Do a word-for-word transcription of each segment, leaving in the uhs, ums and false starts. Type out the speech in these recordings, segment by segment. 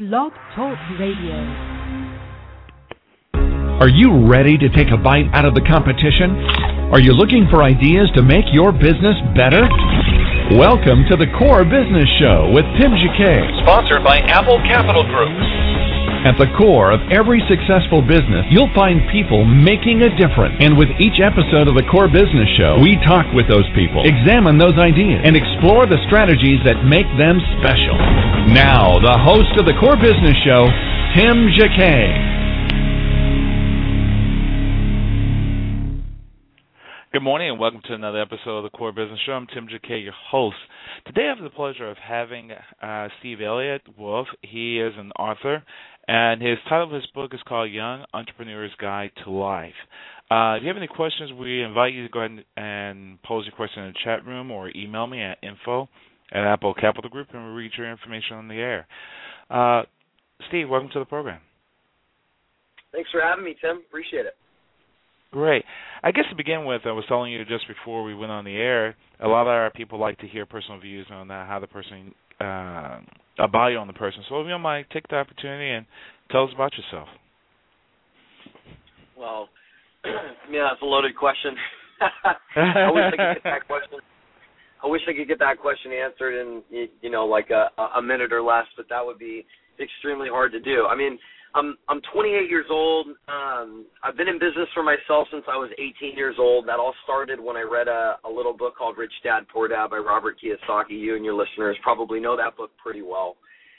Blog Talk Radio. Are you ready to take a bite out of the competition? Are you looking for ideas to make your business better? Welcome to the Core Business Show with Tim Jacquet, sponsored by Apple Capital Group. At the core of every successful business, you'll find people making a difference. And with each episode of the Core Business Show, we talk with those people, examine those ideas, and explore the strategies that make them special. Now, the host of the Core Business Show, Tim Jacquet. Good morning and welcome to another episode of the Core Business Show. I'm Tim Jacquet, your host. Today I have the pleasure of having uh, Steve Elliott Wolf. He is an author, and his title of his book is called Young Entrepreneur's Guide to Life. Uh, if you have any questions, we invite you to go ahead and pose your question in the chat room or email me at info at Apple Capital Group, and we'll read your information on the air. Uh, Steve, welcome to the program. Thanks for having me, Tim. Appreciate it. Great. I guess to begin with, I was telling you just before we went on the air, a lot of our people like to hear personal views on that, how the person, uh, a bio on the person. So if you don't mind, take the opportunity and tell us about yourself. Well, yeah, that's a loaded question. I wish I could get that question. I wish I could get that question answered in, you know, like a, a minute or less, but that would be extremely hard to do. I mean, I'm I'm twenty-eight years old. Um, I've been in business for myself since I was eighteen years old. That all started when I read a, a little book called Rich Dad Poor Dad by Robert Kiyosaki. You and your listeners probably know that book pretty well.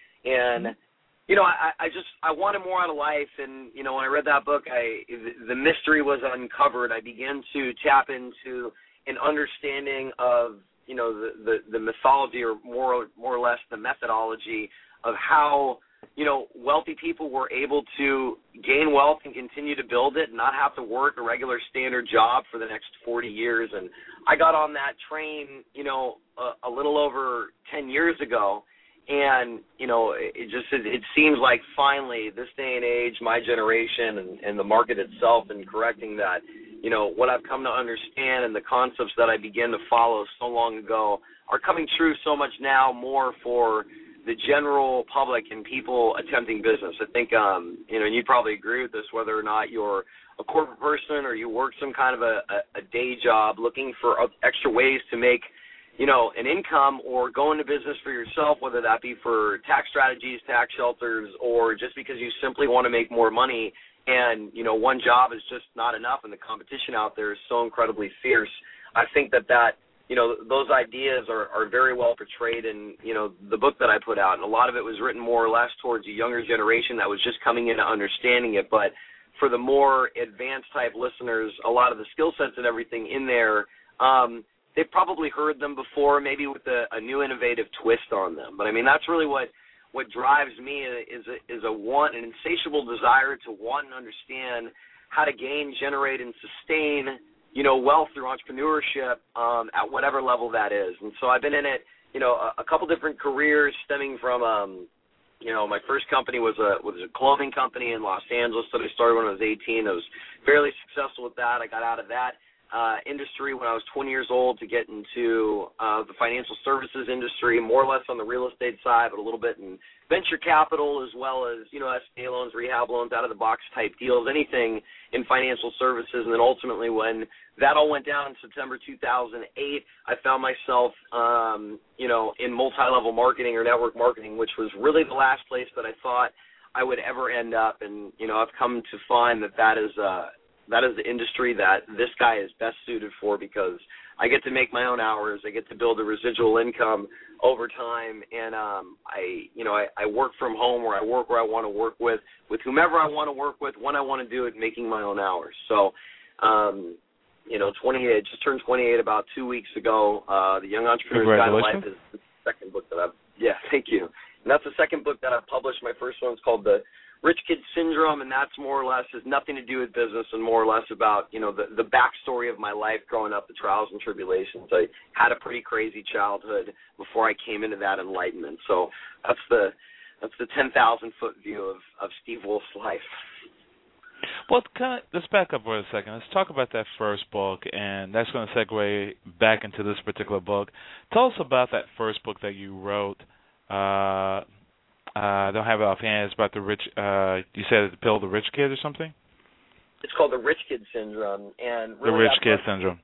And, you know, I, I just, I wanted more out of life. And, you know, when I read that book, I the mystery was uncovered. I began to tap into an understanding of, you know, the, the, the mythology or more, more or less the methodology of how, you know, wealthy people were able to gain wealth and continue to build it and not have to work a regular standard job for the next forty years. And I got on that train, you know, a, a little over ten years ago. And, you know, it just, it, it seems like finally this day and age, my generation and, and the market itself and correcting that, you know, what I've come to understand and the concepts that I began to follow so long ago are coming true so much now more for the general public and people attempting business. I think, um, you know, and you probably agree with this, whether or not you're a corporate person or you work some kind of a, a, a day job looking for extra ways to make, you know, an income or go into business for yourself, whether that be for tax strategies, tax shelters, or just because you simply want to make more money and, you know, one job is just not enough and the competition out there is so incredibly fierce. I think that that, you know, those ideas are, are very well portrayed in, you know, the book that I put out. And a lot of it was written more or less towards a younger generation that was just coming into understanding it. But for the more advanced type listeners, a lot of the skill sets and everything in there, um, they've probably heard them before, maybe with a, a new innovative twist on them. But, I mean, that's really what, what drives me is a, is a want, an insatiable desire to want and understand how to gain, generate, and sustain, you know, wealth through entrepreneurship um, at whatever level that is. And so I've been in it, you know, a, a couple different careers stemming from, um, you know, my first company was a was a clothing company in Los Angeles that I started when I was eighteen. I was fairly successful with that. I got out of that uh, industry when I was twenty years old to get into uh, the financial services industry, more or less on the real estate side, but a little bit in venture capital as well as, you know, S B A loans, rehab loans, out-of-the-box type deals, anything in financial services. And then ultimately when that all went down in September two thousand eight, I found myself, um, you know, in multi-level marketing or network marketing, which was really the last place that I thought I would ever end up. And, you know, I've come to find that that is, uh, that is the industry that this guy is best suited for because I get to make my own hours. I get to build a residual income over time. And, um, I, you know, I, I work from home where I work where I want to work with, with whomever I want to work with, when I want to do it, making my own hours. So, um, you know, twenty-eight, just turned twenty-eight about two weeks ago. Uh, the Young Entrepreneur's Guide to Life is the second book that I've, yeah, thank you. And that's the second book that I've published. My first one's called The Rich Kid Syndrome, and that's more or less, has nothing to do with business and more or less about, you know, the, the backstory of my life growing up, the trials and tribulations. I had a pretty crazy childhood before I came into that enlightenment. So that's the that's the ten thousand foot view of, of Steve Wolf's life. Well, kind of, let's back up for a second. Let's talk about that first book, and that's going to segue back into this particular book. Tell us about that first book that you wrote. Uh, Uh, I don't have it offhand. It's about the rich. Uh, you said the pill, the rich kid, or something. It's called the Rich Kid Syndrome, and really the Rich Kid book, Syndrome.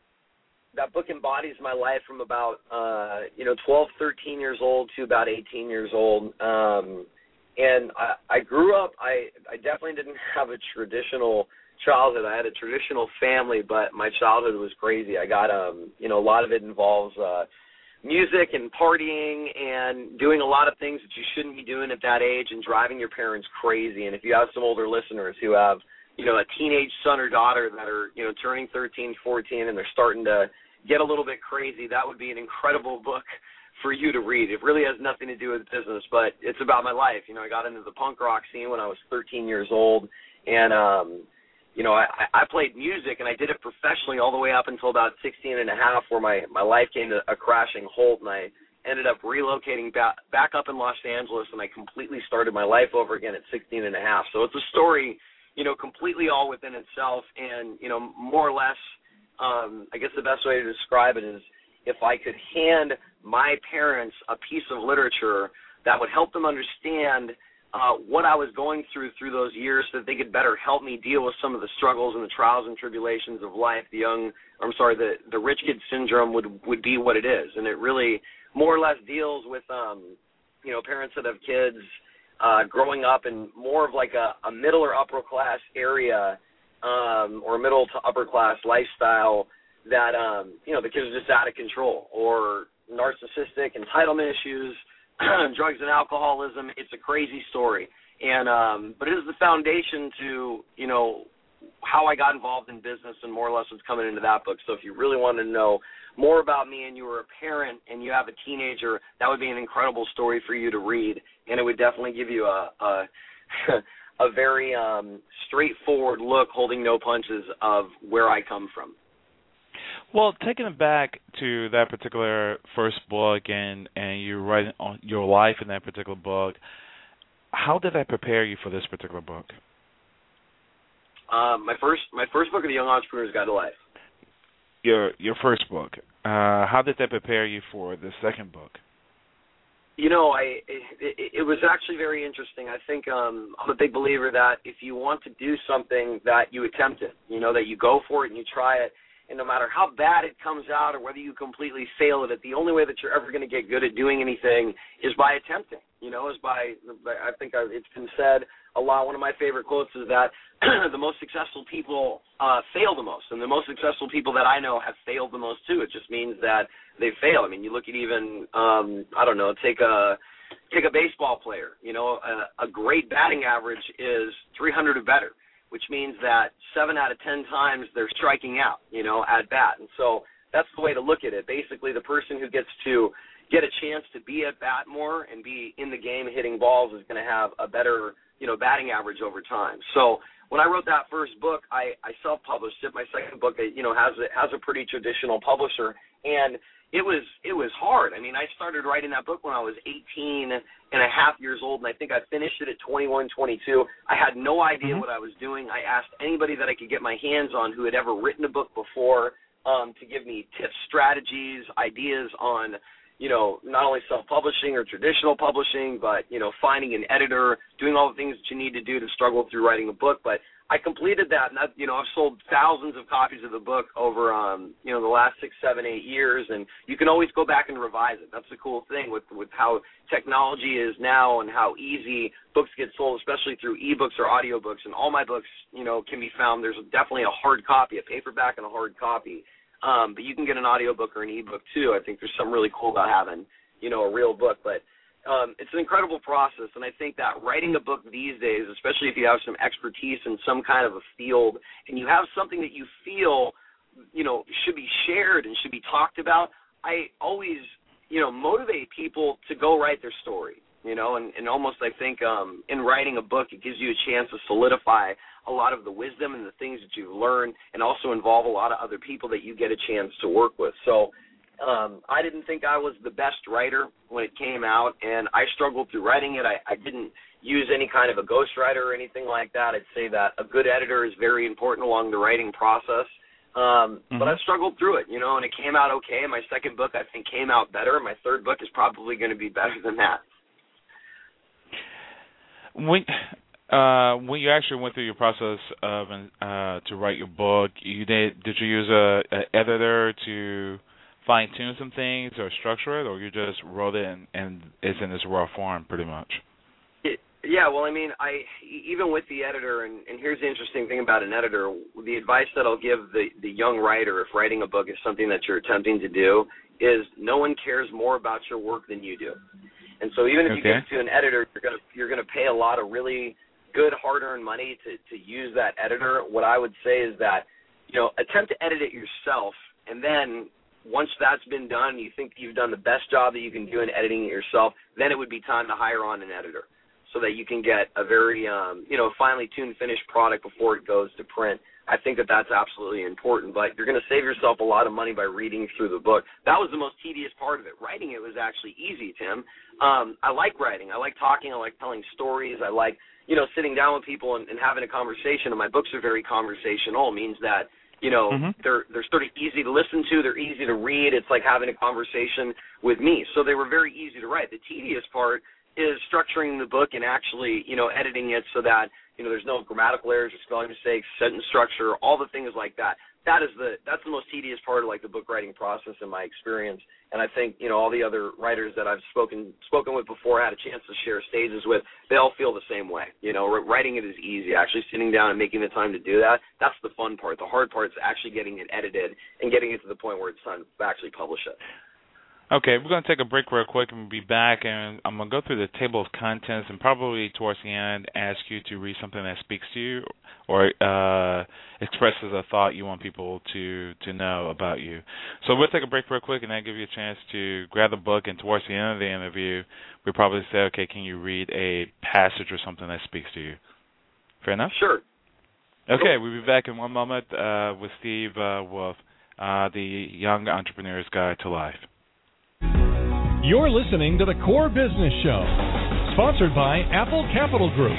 That book embodies my life from about uh, you know twelve, thirteen years old to about eighteen years old. Um, and I, I grew up. I I definitely didn't have a traditional childhood. I had a traditional family, but my childhood was crazy. I got um you know a lot of it involves uh, music and partying and doing a lot of things that you shouldn't be doing at that age and driving your parents crazy. And if you have some older listeners who have you know, a teenage son or daughter that are, you know, turning thirteen, fourteen, and they're starting to get a little bit crazy, that would be an incredible book for you to read. It really has nothing to do with business, but it's about my life. You know, I got into the punk rock scene when I was thirteen years old, and, um, you know, I, I played music, and I did it professionally all the way up until about sixteen and a half, where my, my life came to a crashing halt, and I ended up relocating back, back up in Los Angeles, and I completely started my life over again at sixteen and a half. So it's a story, you know, completely all within itself, and, you know, more or less, um, I guess the best way to describe it is if I could hand my parents a piece of literature that would help them understand uh, what I was going through through those years so that they could better help me deal with some of the struggles and the trials and tribulations of life, the young, I'm sorry, the, the rich kid syndrome would, would be what it is. And it really more or less deals with, um, you know, parents that have kids, Uh, growing up in more of like a, a middle or upper class area um, or middle to upper class lifestyle that, um, you know, the kids are just out of control, or narcissistic entitlement issues, drugs and alcoholism. It's a crazy story. And um, but it is the foundation to, you know, how I got involved in business and more or less what's coming into that book. So if you really want to know more about me and you were a parent and you have a teenager, that would be an incredible story for you to read, and it would definitely give you a a, a very um, straightforward look, holding no punches, of where I come from. Well, taking it back to that particular first book and, and you writing on your life in that particular book, how did that prepare you for this particular book? Um, my first my first book of The Young Entrepreneur's Guide to Life. Your your first book. Uh, how did that prepare you for the second book? You know, I it, it was actually very interesting. I think um, I'm a big believer that if you want to do something, that you attempt it. You know, that you go for it and you try it. And no matter how bad it comes out or whether you completely fail at it, the only way that you're ever going to get good at doing anything is by attempting. You know, is by, I think it's been said a lot. One of my favorite quotes is that the most successful people uh, fail the most, and the most successful people that I know have failed the most too. It just means that they fail. I mean, you look at even, um, I don't know, take a take a baseball player. You know, a, a great batting average is three hundred or better, which means that seven out of ten times they're striking out, you know, at bat. And so that's the way to look at it. Basically, the person who gets to get a chance to be at bat more and be in the game hitting balls is going to have a better, you know, batting average over time. So when I wrote that first book, I, I self-published it. My second book, you know, has a, has a pretty traditional publisher, and it was it was hard. I mean, I started writing that book when I was eighteen and a half years old, and I think I finished it at twenty-one, twenty-two. I had no idea mm-hmm. what I was doing. I asked anybody that I could get my hands on who had ever written a book before um, to give me tips, strategies, ideas on, you know, not only self-publishing or traditional publishing, but, you know, finding an editor, doing all the things that you need to do to struggle through writing a book. But I completed that, and, that, you know, I've sold thousands of copies of the book over, um, you know, the last six, seven, eight years, and you can always go back and revise it. That's the cool thing with, with how technology is now and how easy books get sold, especially through ebooks or audiobooks. And all my books, you know, can be found. There's definitely a hard copy, a paperback and a hard copy. Um, but you can get an audiobook or an ebook too. I think there's something really cool about having, you know, a real book. But um, it's an incredible process, and I think that writing a book these days, especially if you have some expertise in some kind of a field and you have something that you feel, you know, should be shared and should be talked about, I always, you know, motivate people to go write their story, you know, and, and almost I think um, in writing a book, it gives you a chance to solidify a lot of the wisdom and the things that you've learned, and also involve a lot of other people that you get a chance to work with. So um, I didn't think I was the best writer when it came out, and I struggled through writing it. I, I didn't use any kind of a ghostwriter or anything like that. I'd say that a good editor is very important along the writing process. Um, mm-hmm. But I struggled through it, you know, and it came out okay. My second book, I think, came out better. My third book is probably going to be better than that. When uh, when you actually went through your process of uh, to write your book, you did did you use a, a editor to fine tune some things or structure it, or you just wrote it and, and it's in its raw form pretty much? Yeah, well, I mean, I even with the editor, and, and here's the interesting thing about an editor, the advice that I'll give the, the young writer if writing a book is something that you're attempting to do is no one cares more about your work than you do. And so even if okay. you give it to an editor, you're going to you're going to pay a lot of really good hard-earned money to, to use that editor. What I would say is that, you know, attempt to edit it yourself, and then once that's been done, you think you've done the best job that you can do in editing it yourself, then it would be time to hire on an editor, so that you can get a very, um, you know, finely tuned finished product before it goes to print. I think that that's absolutely important, but you're going to save yourself a lot of money by reading through the book. That was the most tedious part of it. Writing it was actually easy, Tim. Um, I like writing. I like talking. I like telling stories. I like, you know, sitting down with people and, and having a conversation, and my books are very conversational. It means that, you know, mm-hmm. they're they're sort of easy to listen to. They're easy to read. It's like having a conversation with me. So they were very easy to write. The tedious part is structuring the book and actually, you know, editing it so that, you know, there's no grammatical errors or spelling mistakes, sentence structure, all the things like that. That is the that's the most tedious part of like the book writing process in my experience. And I think, you know, all the other writers that I've spoken spoken with before, had a chance to share stages with, they all feel the same way. You know, writing it is easy. Actually sitting down and making the time to do that, that's the fun part. The hard part is actually getting it edited and getting it to the point where it's time to actually publish it. Okay, we're going to take a break real quick and we'll be back, and I'm going to go through the table of contents and probably towards the end ask you to read something that speaks to you or uh, expresses a thought you want people to, to know about you. So we'll take a break real quick and then give you a chance to grab the book, and towards the end of the interview, we'll probably say, okay, can you read a passage or something that speaks to you? Fair enough? Sure. Okay, we'll be back in one moment uh, with Steve uh, Wolf, uh, the Young Entrepreneur's Guide to Life. You're listening to The Core Business Show, sponsored by Apple Capital Group.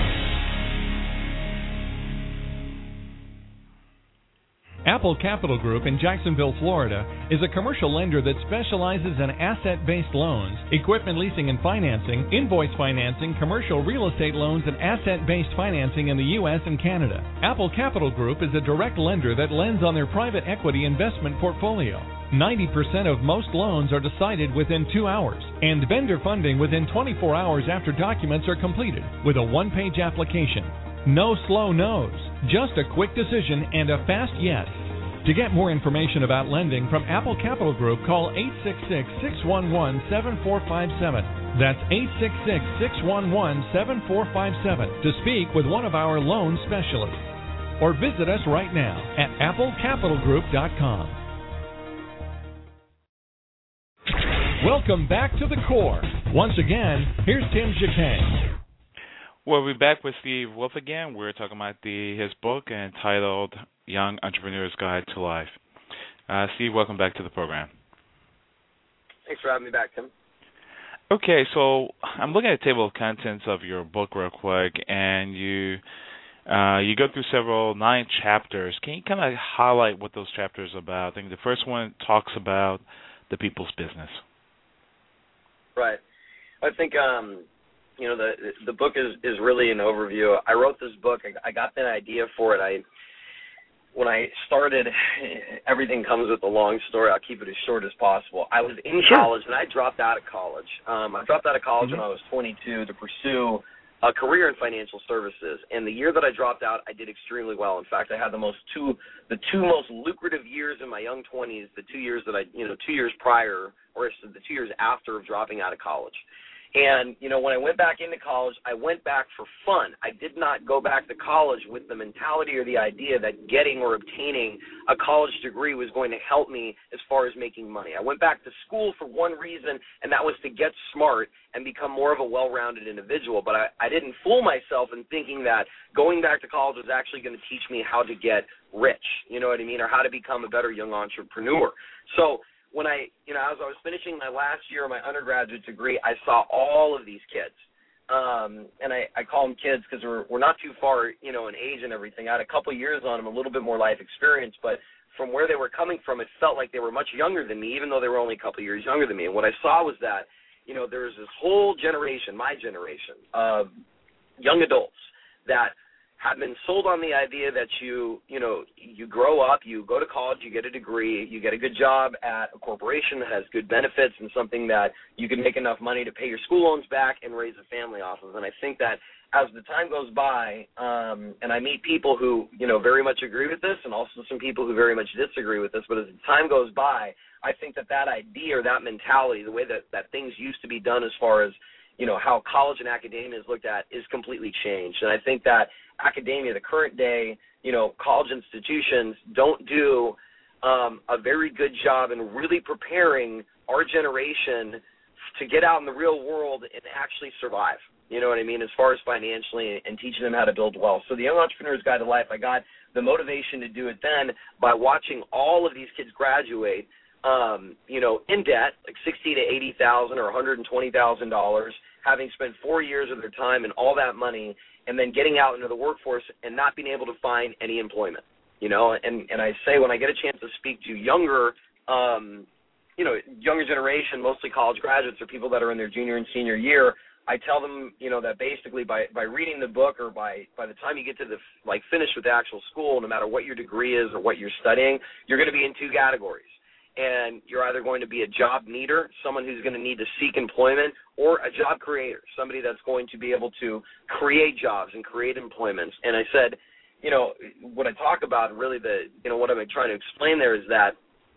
Apple Capital Group in Jacksonville, Florida, is a commercial lender that specializes in asset-based loans, equipment leasing and financing, invoice financing, commercial real estate loans, and asset-based financing in the U S and Canada. Apple Capital Group is a direct lender that lends on their private equity investment portfolio. ninety percent of most loans are decided within two hours, and vendor funding within twenty-four hours after documents are completed with a one-page application. No slow no's, just a quick decision and a fast yes. To get more information about lending from Apple Capital Group, call eight six six, six one one, seven four five seven. That's eight six six, six one one, seven four five seven to speak with one of our loan specialists. Or visit us right now at apple capital group dot com. Welcome back to The Core. Once again, here's Tim Jacquet. Well, we're back with Steve Wolf again. We're talking about the his book entitled Young Entrepreneur's Guide to Life. Uh, Steve, welcome back to the program. Thanks for having me back, Tim. Okay, so I'm looking at the table of contents of your book real quick, and you uh, you go through several, nine chapters. Can you kind of highlight what those chapters are about? I think the first one talks about the people's business. Right. I think, um, you know, the the book is, is really an overview. I wrote this book. I, I got the idea for it. I when I started, everything comes with a long story. I'll keep it as short as possible. I was in sure. college, and I dropped out of college. Um, I dropped out of college mm-hmm. when I was twenty-two to pursue a career in financial services. And the year that I dropped out, I did extremely well. In fact, I had the most two the two most lucrative years in my young twenties, the two years that I, you know, two years prior, or the two years after of dropping out of college. And, you know, when I went back into college, I went back for fun. I did not go back to college with the mentality or the idea that getting or obtaining a college degree was going to help me as far as making money. I went back to school for one reason, and that was to get smart and become more of a well-rounded individual. But I, I didn't fool myself in thinking that going back to college was actually going to teach me how to get rich, you know what I mean, or how to become a better young entrepreneur. So when I, you know, as I was finishing my last year of my undergraduate degree, I saw all of these kids. Um, and I, I call them kids because we're, we're not too far, you know, in age and everything. I had a couple of years on them, a little bit more life experience, but from where they were coming from, it felt like they were much younger than me, even though they were only a couple of years younger than me. And what I saw was that, you know, there was this whole generation, my generation, of young adults that have been sold on the idea that you, you know, you grow up, you go to college, you get a degree, you get a good job at a corporation that has good benefits and something that you can make enough money to pay your school loans back and raise a family off of. And I think that as the time goes by, um, and I meet people who, you know, very much agree with this and also some people who very much disagree with this, but as the time goes by, I think that that idea or that mentality, the way that, that things used to be done as far as, you know, how college and academia is looked at is completely changed. And I think that academia, the current day, you know, college institutions don't do um, a very good job in really preparing our generation to get out in the real world and actually survive. You know what I mean, as far as financially and teaching them how to build wealth. So the Young Entrepreneur's Guide to Life, I got the motivation to do it then by watching all of these kids graduate, um, you know, in debt, like sixty to eighty thousand or one hundred and twenty thousand dollars, having spent four years of their time and all that money, and then getting out into the workforce and not being able to find any employment. You know, and and I say when I get a chance to speak to younger, um, you know, younger generation, mostly college graduates or people that are in their junior and senior year, I tell them, you know, that basically by, by reading the book or by, by the time you get to the, like, finish with the actual school, no matter what your degree is or what you're studying, you're going to be in two categories. And you're either going to be a job needer, someone who's going to need to seek employment, or a job creator, somebody that's going to be able to create jobs and create employments. And I said, you know, what I talk about, really the, you know, what I'm trying to explain there is that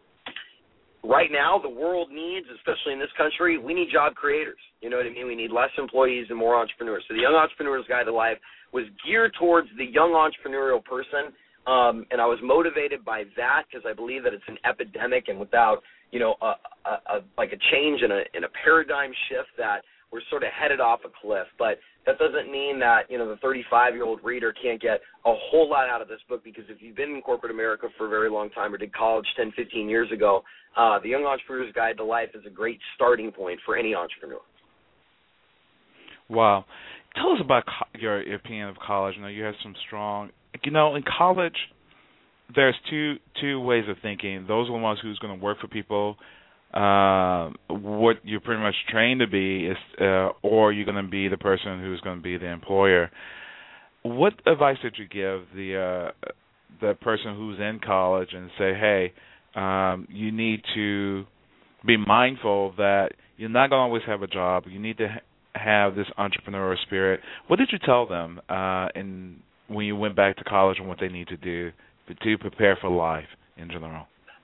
right now the world needs, especially in this country, we need job creators. You know what I mean? We need less employees and more entrepreneurs. So the Young Entrepreneur's Guide to Life was geared towards the young entrepreneurial person. Um, and I was motivated by that because I believe that it's an epidemic, and without, you know, a, a, a, like a change in a, in a paradigm shift that we're sort of headed off a cliff. But that doesn't mean that, you know, the thirty-five-year-old reader can't get a whole lot out of this book, because if you've been in corporate America for a very long time or did college ten, fifteen years ago, uh, the Young Entrepreneur's Guide to Life is a great starting point for any entrepreneur. Wow. Tell us about co- your opinion of college. I know you have some strong, you know, in college, there's two two ways of thinking. Those are the ones who's going to work for people. Uh, what you're pretty much trained to be is, uh, or you're going to be the person who's going to be the employer. What advice did you give the uh, the person who's in college and say, hey, um, you need to be mindful that you're not going to always have a job. You need to ha- have this entrepreneurial spirit. What did you tell them uh, in when you went back to college and what they need to do to prepare for life in general?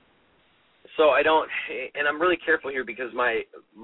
So I don't, and I'm really careful here because my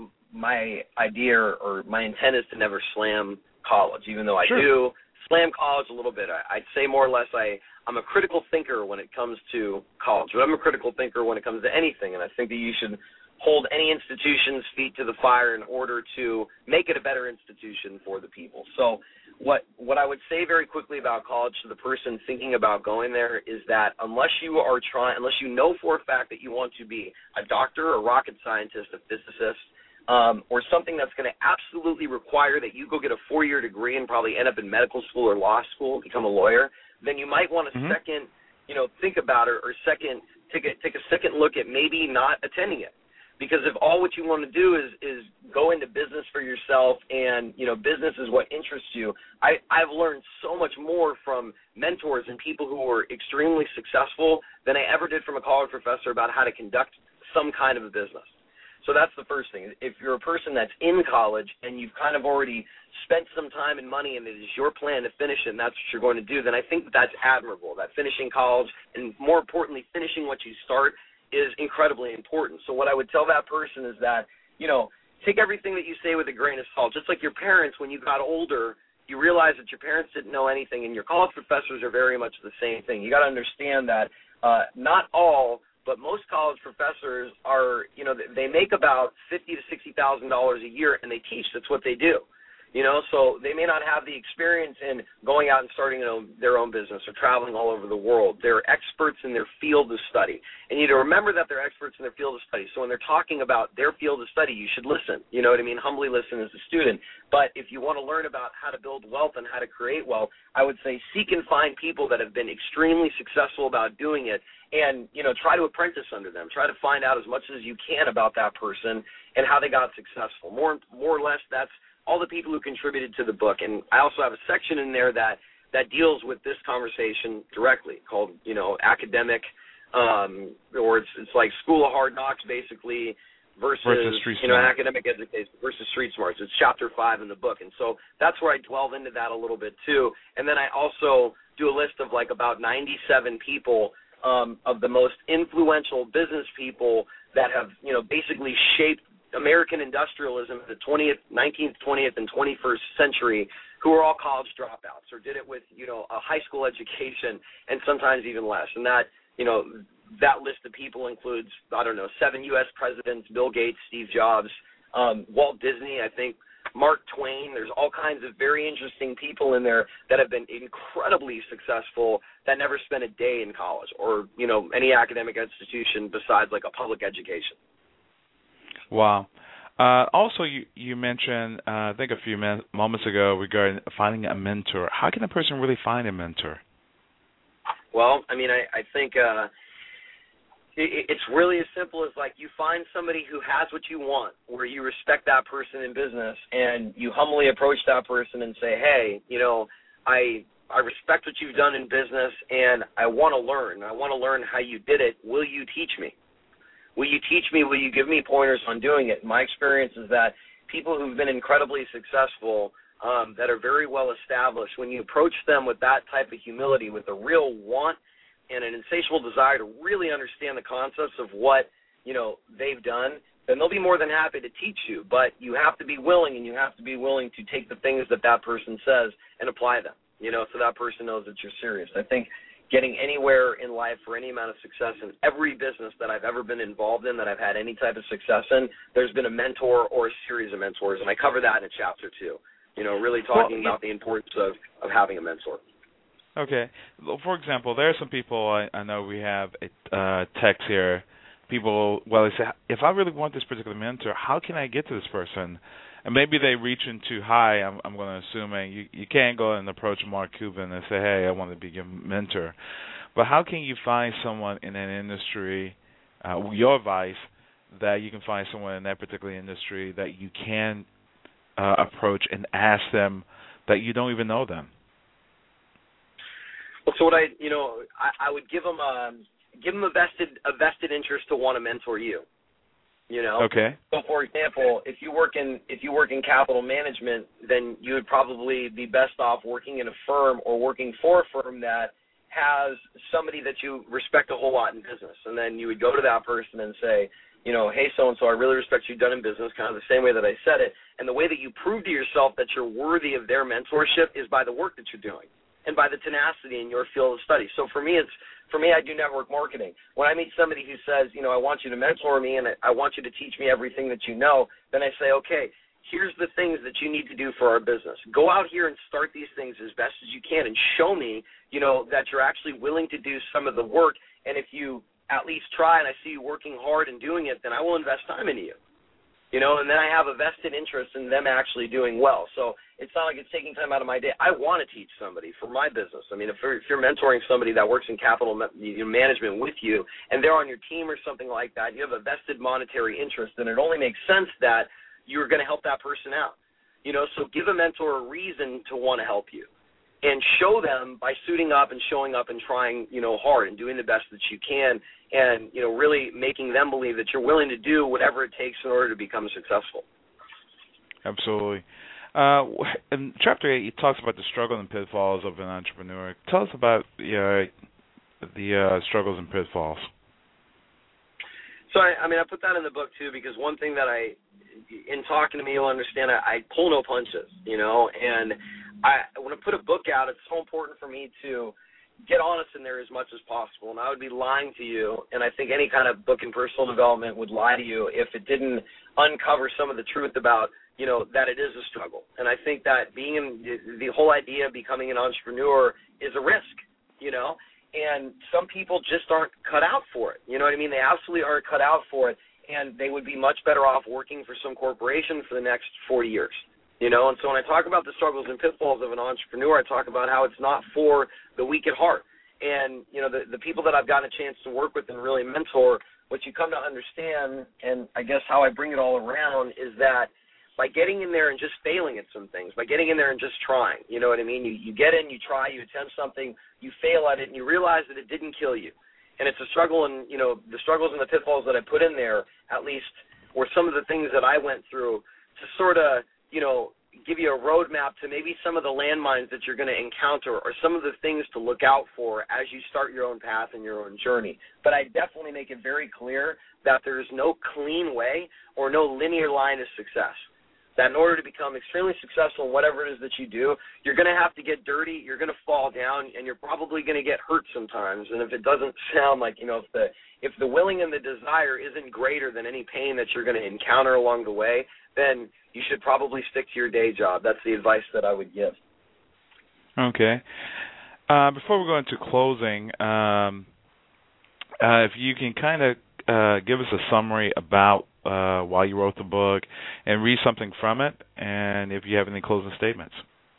my idea or my intent is to never slam college, even though I sure. do slam college a little bit. I, I'd say more or less I, I'm a critical thinker when it comes to college, but I'm a critical thinker when it comes to anything, and I think that you should hold any institution's feet to the fire in order to make it a better institution for the people. So what what I would say very quickly about college to the person thinking about going there is that unless you are trying, unless you know for a fact that you want to be a doctor, a rocket scientist, a physicist, um, or something that's going to absolutely require that you go get a four-year degree and probably end up in medical school or law school and become a lawyer, then you might want to mm-hmm. second, you know, think about it, or second, take a, take a second look at maybe not attending it. Because if all what you want to do is, is go into business for yourself and, you know, business is what interests you, I, I've learned so much more from mentors and people who were extremely successful than I ever did from a college professor about how to conduct some kind of a business. So that's the first thing. If you're a person that's in college and you've kind of already spent some time and money and it is your plan to finish it and that's what you're going to do, then I think that that's admirable, that finishing college and, more importantly, finishing what you start is incredibly important. So what I would tell that person is that, you know, take everything that you say with a grain of salt. Just like your parents, when you got older, you realize that your parents didn't know anything, and your college professors are very much the same thing. You got to understand that uh, not all, but most college professors are, you know, they make about fifty thousand to sixty thousand dollars a year, and they teach. That's what they do. You know, so they may not have the experience in going out and starting you know, their own business or traveling all over the world. They're experts in their field of study. And you need to remember that they're experts in their field of study. So when they're talking about their field of study, you should listen. You know what I mean? Humbly listen as a student. But if you want to learn about how to build wealth and how to create wealth, I would say seek and find people that have been extremely successful about doing it and, you know, try to apprentice under them. Try to find out as much as you can about that person and how they got successful. More, more or less, that's all the people who contributed to the book. And I also have a section in there that, that deals with this conversation directly called, you know, academic, um, or it's, it's like School of Hard Knocks, basically, versus, versus street you know, smart. academic education versus street smarts. It's chapter five in the book. And so that's where I delve into that a little bit too. And then I also do a list of like about ninety-seven people um, of the most influential business people that have, you know, basically shaped American industrialism in the twentieth, nineteenth, twentieth, and twenty-first century, who are all college dropouts or did it with, you know, a high school education and sometimes even less. And that, you know, that list of people includes, I don't know, seven U S presidents, Bill Gates, Steve Jobs, um, Walt Disney, I think, Mark Twain. There's all kinds of very interesting people in there that have been incredibly successful that never spent a day in college or, you know, any academic institution besides like a public education. Wow. Uh, also, you, you mentioned, uh, I think a few min- moments ago, regarding finding a mentor. How can a person really find a mentor? Well, I mean, I, I think uh, it, it's really as simple as, like, you find somebody who has what you want, where you respect that person in business, and you humbly approach that person and say, hey, you know, I I respect what you've done in business, and I want to learn. I want to learn how you did it. Will you teach me? Will you teach me? Will you give me pointers on doing it? My experience is that people who've been incredibly successful, um, that are very well established, when you approach them with that type of humility, with a real want and an insatiable desire to really understand the concepts of what, you know, they've done, then they'll be more than happy to teach you. But you have to be willing, and you have to be willing to take the things that that person says and apply them, you know, so that person knows that you're serious. I think getting anywhere in life for any amount of success in every business that I've ever been involved in, that I've had any type of success in, there's been a mentor or a series of mentors, and I cover that in chapter two, you know, really talking well, about the importance of, of having a mentor. Okay. For example, there are some people, I, I know we have a uh, text here, people, well, they say, if I really want this particular mentor, how can I get to this person? And maybe they reach in too high. I'm, I'm going to assume you, you can't go and approach Mark Cuban and say, hey, I want to be your mentor. But how can you find someone in an industry, uh, your advice, that you can find someone in that particular industry that you can uh, approach and ask them that you don't even know them? Well, so what I, you know, I, I would give them a, give them a vested, a vested interest to want to mentor you. You know. Okay. So, for example, if you work in if you work in capital management, then you would probably be best off working in a firm or working for a firm that has somebody that you respect a whole lot in business. And then you would go to that person and say, you know, hey, so and so, I really respect what you've done in business, kind of the same way that I said it. And the way that you prove to yourself that you're worthy of their mentorship is by the work that you're doing and by the tenacity in your field of study. So for me, it's For me, I do network marketing. When I meet somebody who says, you know, I want you to mentor me and I want you to teach me everything that you know, then I say, okay, here's the things that you need to do for our business. Go out here and start these things as best as you can and show me, you know, that you're actually willing to do some of the work. And if you at least try and I see you working hard and doing it, then I will invest time into you. You know, and then I have a vested interest in them actually doing well. So it's not like it's taking time out of my day. I want to teach somebody for my business. I mean, if you're, if you're mentoring somebody that works in capital management with you and they're on your team or something like that, you have a vested monetary interest, then it only makes sense that you're going to help that person out. You know, so give a mentor a reason to want to help you and show them by suiting up and showing up and trying, you know, hard and doing the best that you can and, you know, really making them believe that you're willing to do whatever it takes in order to become successful. Absolutely. Uh, in Chapter eight, it talks about the struggles and pitfalls of an entrepreneur. Tell us about uh, the uh, struggles and pitfalls. So, I, I mean, I put that in the book, too, because one thing that I, in talking to me, you'll understand, I, I pull no punches, you know, and I when I put a book out, it's so important for me to get honest in there as much as possible, and I would be lying to you, and I think any kind of book in personal development would lie to you if it didn't uncover some of the truth about, you know, that it is a struggle. And I think that being in, the whole idea of becoming an entrepreneur is a risk, you know, and some people just aren't cut out for it. You know what I mean? They absolutely aren't cut out for it, and they would be much better off working for some corporation for the next forty years. You know, and so when I talk about the struggles and pitfalls of an entrepreneur, I talk about how it's not for the weak at heart. And, you know, the, the people that I've gotten a chance to work with and really mentor, what you come to understand, and I guess how I bring it all around, is that by getting in there and just failing at some things, by getting in there and just trying. You know what I mean? You, you get in, you try, you attempt something, you fail at it, and you realize that it didn't kill you. And it's a struggle, and, you know, the struggles and the pitfalls that I put in there, at least, were some of the things that I went through to sort of, you know, give you a roadmap to maybe some of the landmines that you're going to encounter or some of the things to look out for as you start your own path and your own journey. But I definitely make it very clear that there's no clean way or no linear line to success. That in order to become extremely successful in whatever it is that you do, you're going to have to get dirty, you're going to fall down, and you're probably going to get hurt sometimes. And if it doesn't sound like, you know, if the if the willing and the desire isn't greater than any pain that you're going to encounter along the way, then you should probably stick to your day job. That's the advice that I would give. Okay. Uh, before we go into closing, um, uh, if you can kind of uh, give us a summary about uh, why you wrote the book and read something from it, and if you have any closing statements.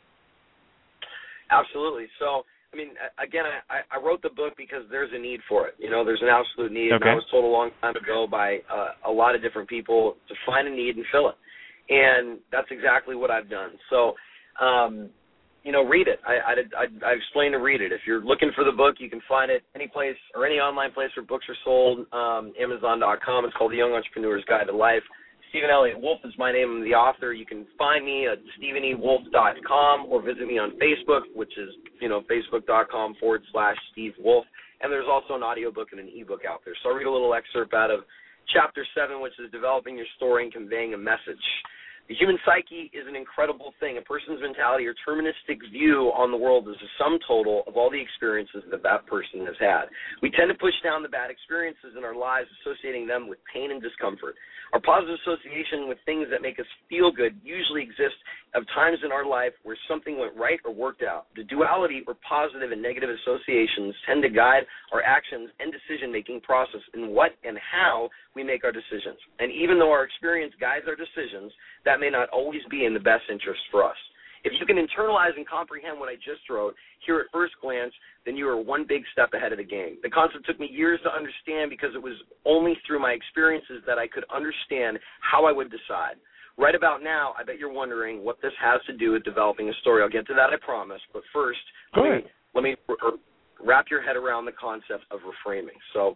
Absolutely. So, I mean, again, I, I wrote the book because there's a need for it. You know, there's an absolute need. Okay. And I was told a long time ago by uh, a lot of different people to find a need and fill it. And that's exactly what I've done. So, um, you know, read it. I, I, I, I explained to read it. If you're looking for the book, you can find it any place or any online place where books are sold, um, Amazon dot com. It's called The Young Entrepreneur's Guide to Life. Stephen Elliott Wolf is my name. I'm the author. You can find me at stephen e wolf dot com or visit me on Facebook, which is, you know, facebook dot com forward slash Steve Wolf. And there's also an audiobook and an ebook out there. So I'll read a little excerpt out of Chapter seven, which is developing your story and conveying a message. The human psyche is an incredible thing. A person's mentality or deterministic view on the world is a sum total of all the experiences that that person has had. We tend to push down the bad experiences in our lives, associating them with pain and discomfort. Our positive association with things that make us feel good usually exists of times in our life where something went right or worked out. The duality or positive and negative associations tend to guide our actions and decision-making process in what and how we make our decisions. And even though our experience guides our decisions, that may not always be in the best interest for us. If you can internalize and comprehend what I just wrote here at first glance, then you are one big step ahead of the game. The concept took me years to understand because it was only through my experiences that I could understand how I would decide. Right about now, I bet you're wondering what this has to do with developing a story. I'll get to that, I promise. But first, let me, let me wrap your head around the concept of reframing. So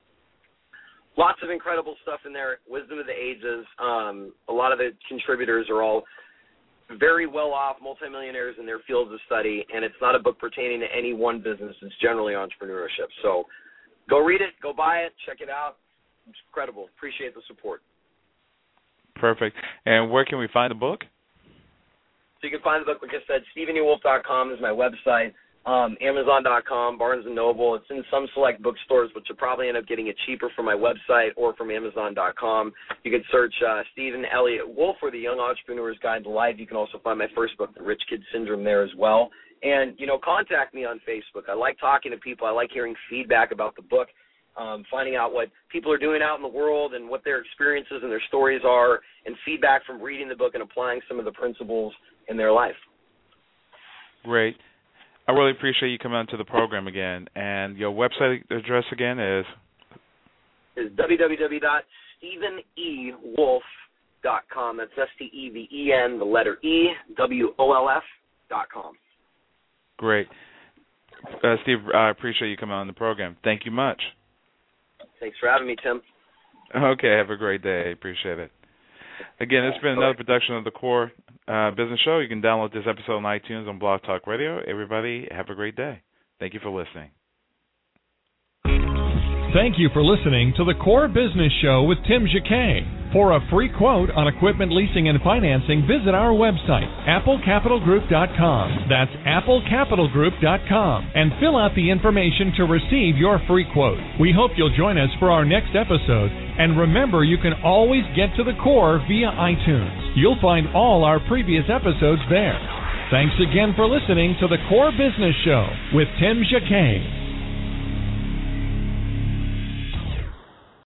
lots of incredible stuff in there, wisdom of the ages. Um, a lot of the contributors are all very well-off multimillionaires in their fields of study, and it's not a book pertaining to any one business. It's generally entrepreneurship. So go read it, go buy it, check it out. It's incredible. Appreciate the support. Perfect. And where can we find the book? So you can find the book, like I said, stephen e wolf dot com is my website. Um, Amazon dot com, Barnes and Noble. It's in some select bookstores, but you'll probably end up getting it cheaper from my website or from Amazon dot com. You can search uh, Stephen Elliott Wolf or The Young Entrepreneur's Guide to Life. You can also find my first book, The Rich Kid Syndrome, there as well. And, you know, contact me on Facebook. I like talking to people. I like hearing feedback about the book, um, finding out what people are doing out in the world and what their experiences and their stories are, and feedback from reading the book and applying some of the principles in their life. Great. I really appreciate you coming on to the program again. And your website address again is? Is w w w dot stephen e wolf dot com. That's S T E V E N, the letter E, W O L F dot com. Great. Uh, Steve, I appreciate you coming on the program. Thank you much. Thanks for having me, Tim. Okay, have a great day. Appreciate it. Again, it's been another production of the Core uh, Business Show. You can download this episode on iTunes on Blog Talk Radio. Everybody, have a great day. Thank you for listening. Thank you for listening to the Core Business Show with Tim Jacquet. For a free quote on equipment leasing and financing, visit our website, apple capital group dot com. That's apple capital group dot com. And fill out the information to receive your free quote. We hope you'll join us for our next episode. And remember, you can always get to the Core via iTunes. You'll find all our previous episodes there. Thanks again for listening to the Core Business Show with Tim Jacquet.